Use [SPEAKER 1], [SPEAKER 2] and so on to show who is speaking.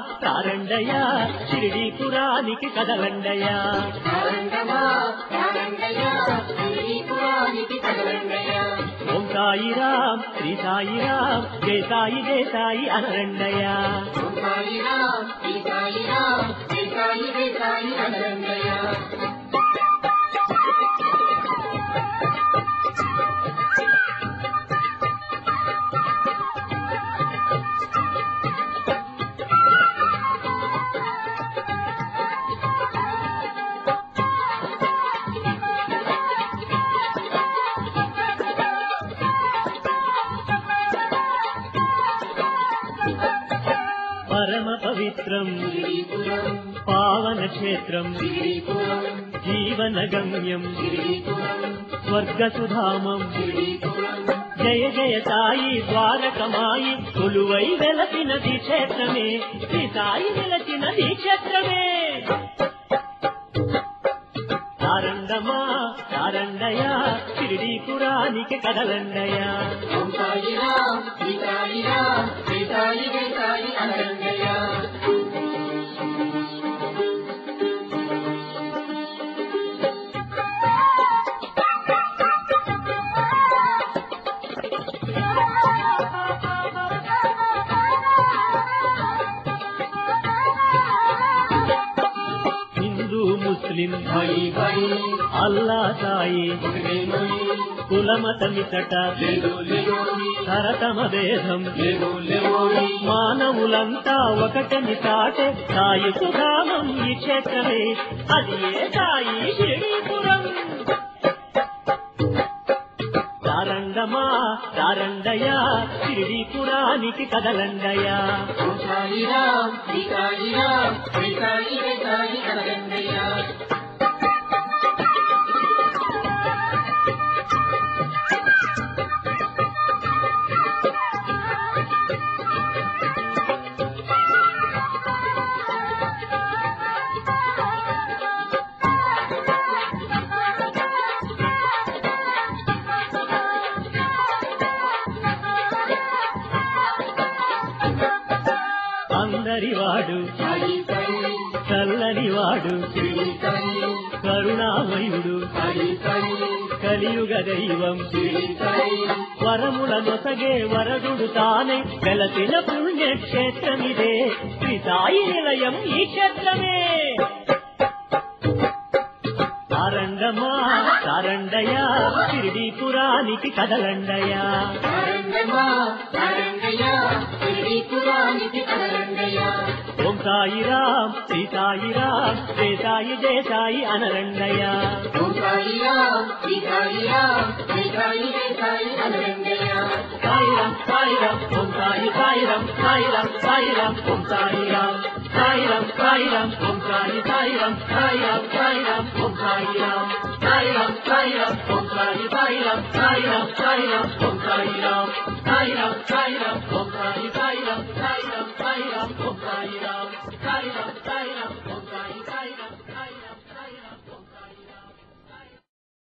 [SPEAKER 1] తారండయ్యా షిరిడీపురానికి కదలండయ్యా ఓం సాయిరాం శ్రీ సాయిరాం జయ సాయి జయ సాయి అనరండయ్యా పరమ పవిత్రం పావన క్షేత్రం జీవన గమ్యం స్వర్గసుధామం జయ జయ సాయి ద్వారకమాయి కొలువై వెలసినది క్షేత్రమే శ్రీ సాయి వెలసినది క్షేత్రమే తారండమా తారండయా షిరిడీపురానికి కదలండయా హిందూ ముస్లిం అల్లా సాయి కులమతమితట తరతమ భేదం మానవులంతా ఒకటని చాటే సాయి సుధామం ఈ క్షేత్రమే అది ఏ సాయి షిరిడీపురం తారండమా తారండయా షిరిడీపురానికి కదలండయా అందరివాడు చల్లనివాడు కరుణామయుడు కలియుగ దైవం వరముల నొసగే వరదుడు తానే వెలసిన పుణ్యక్షేత్రమిదే శ్రీ సాయి నిలయం ఈ క్షేత్రమే తారండమా తారండయా షిరిడీపురానికి కదలండయా ఓం సాయిరాం శ్రీ సాయిరాం జయ సాయి జయ సాయి అనరండయా సాయిరాం సాయిరాం ఓం సాయి సాయిరాం సాయిరాం సాయిరాం ఓం సాయిరాం సాయిరాం సాయిరాం ఓం సాయి సాయిరాం సాయిరాం సాయిరాం ఓం సాయిరాం సాయిరాం సాయిరాం ఓం సాయి సాయిరాం సాయిరాం సాయిరాం ఓం సాయిరాం సాయిరాం సాయిరాం ఓం సాయి సాయిరాం సాయిరాం సాయిరాం ఓం సాయిరాం సాయిరాం సాయిరాం